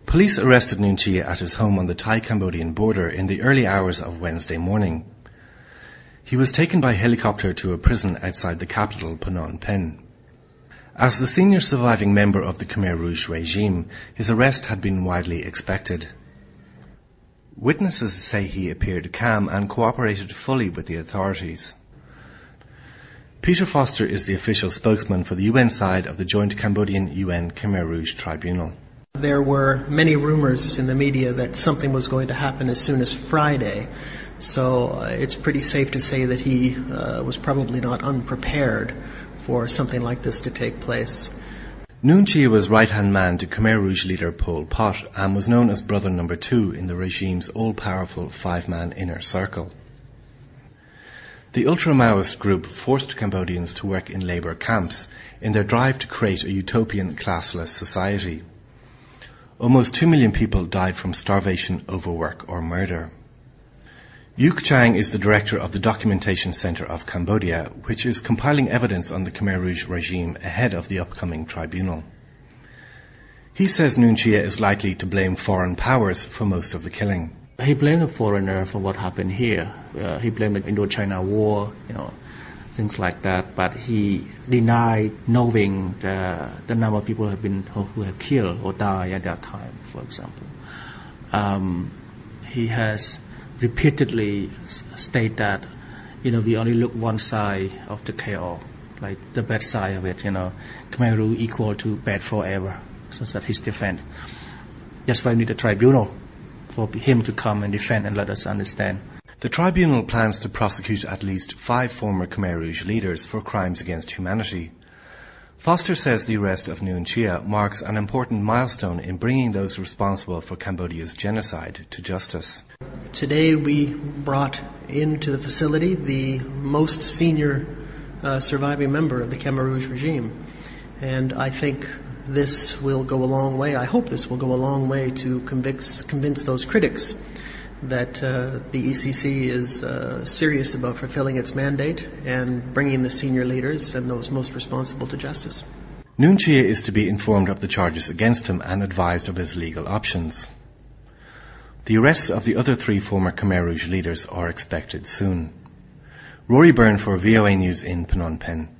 Police arrested Nuon Chea at his home on the Thai-Cambodian border in the early hours of Wednesday morning. He was taken by helicopter to a prison outside the capital, Phnom Penh. As the senior surviving member of the Khmer Rouge regime, his arrest had been widely expected. Witnesses say he appeared calm and cooperated fully with the authorities. Peter Foster is the official spokesman for the UN side of the joint Cambodian-UN Khmer Rouge Tribunal. There were many rumors in the media that something was going to happen as soon as Friday, so it's pretty safe to say that he was probably not unprepared for something like this to take place. Nuon Chea was right-hand man to Khmer Rouge leader Pol Pot and was known as Brother Number 2 in the regime's all-powerful five-man inner circle. The ultra-Maoist group forced Cambodians to work in labour camps in their drive to create a utopian classless society. Almost 2 million people died from starvation, overwork or murder. Yuk Chang is the director of the Documentation Centre of Cambodia, which is compiling evidence on the Khmer Rouge regime ahead of the upcoming tribunal. He says Nuon Chea is likely to blame foreign powers for most of the killing. He blamed the foreigner for what happened here. He blamed the Indo-China war, things like that. But he denied knowing the number of people who have killed or died at that time, for example. He has repeatedly stated that, we only look one side of the chaos, like the bad side of it, Khmer Rouge equal to bad forever. So that's his defense. That's why we need a tribunal for him to come and defend and let us understand. The tribunal plans to prosecute at least 5 former Khmer Rouge leaders for crimes against humanity. Foster says the arrest of Nuon Chea marks an important milestone in bringing those responsible for Cambodia's genocide to justice. Today we brought into the facility the most senior surviving member of the Khmer Rouge regime. And I think this will go a long way. I hope this will go a long way to convince those critics that the ECC is serious about fulfilling its mandate and bringing the senior leaders and those most responsible to justice. Nuon Chea is to be informed of the charges against him and advised of his legal options. The arrests of the other 3 former Khmer Rouge leaders are expected soon. Rory Byrne for VOA News in Phnom Penh.